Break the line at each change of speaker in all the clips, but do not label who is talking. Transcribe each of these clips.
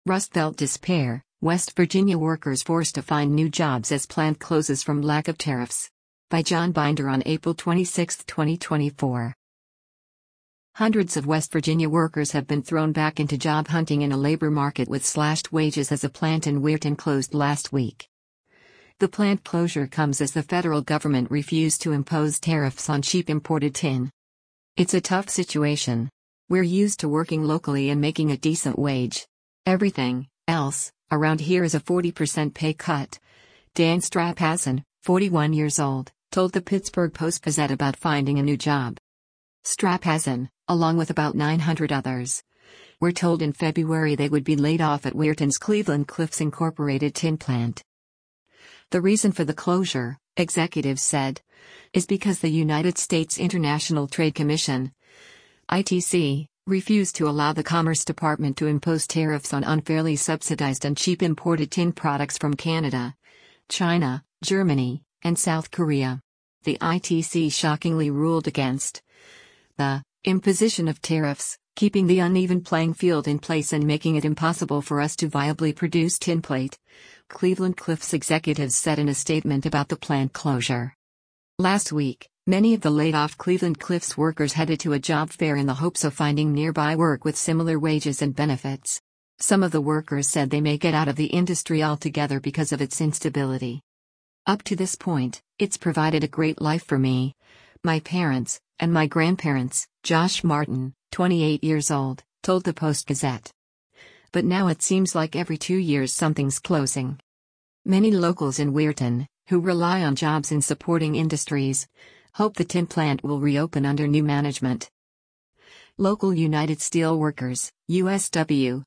Rust Belt despair, West Virginia workers forced to find new jobs as plant closes from lack of tariffs. By John Binder on April 26, 2024. Hundreds of West Virginia workers have been thrown back into job hunting in a labor market with slashed wages as a plant in Weirton closed last week. The plant closure comes as the federal government refused to impose tariffs on cheap imported tin. It's a tough situation. We're used to working locally and making a decent wage. Everything else around here is a 40% pay cut. Dan Strapazen, 41 years old, told the Pittsburgh Post-Gazette about finding a new job. Strapazen, along with about 900 others, were told in February they would be laid off at Weirton's Cleveland Cliffs Incorporated tin plant. The reason for the closure, executives said, is because the United States International Trade Commission, ITC, refused to allow the Commerce Department to impose tariffs on unfairly subsidized and cheap imported tin products from Canada, China, Germany, and South Korea. The ITC shockingly ruled against the imposition of tariffs, keeping the uneven playing field in place and making it impossible for us to viably produce tinplate, Cleveland Cliffs executives said in a statement about the plant closure. Last week, many of the laid-off Cleveland Cliffs workers headed to a job fair in the hopes of finding nearby work with similar wages and benefits. Some of the workers said they may get out of the industry altogether because of its instability. Up to this point, it's provided a great life for me, my parents, and my grandparents, Josh Martin, 28 years old, told the Post-Gazette. But now it seems like every 2 years something's closing. Many locals in Weirton, who rely on jobs in supporting industries, hope the tin plant will reopen under new management. Local United Steelworkers, USW.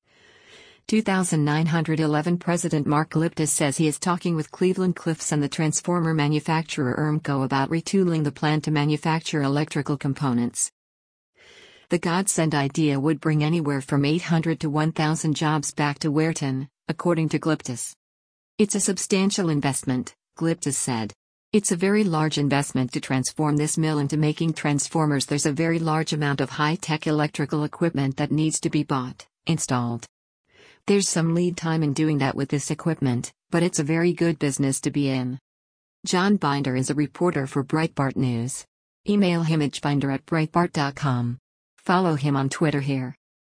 2911 President Mark Glyptis says he is talking with Cleveland Cliffs and the transformer manufacturer ERMCO about retooling the plant to manufacture electrical components. The godsend idea would bring anywhere from 800 to 1,000 jobs back to Weirton, according to Glyptis. It's a substantial investment, Glyptis said. It's a very large investment to transform this mill into making transformers. There's a very large amount of high-tech electrical equipment that needs to be bought, installed. There's some lead time in doing that with this equipment, but it's a very good business to be in. John Binder is a reporter for Breitbart News. Email him at binder@breitbart.com. Follow him on Twitter here.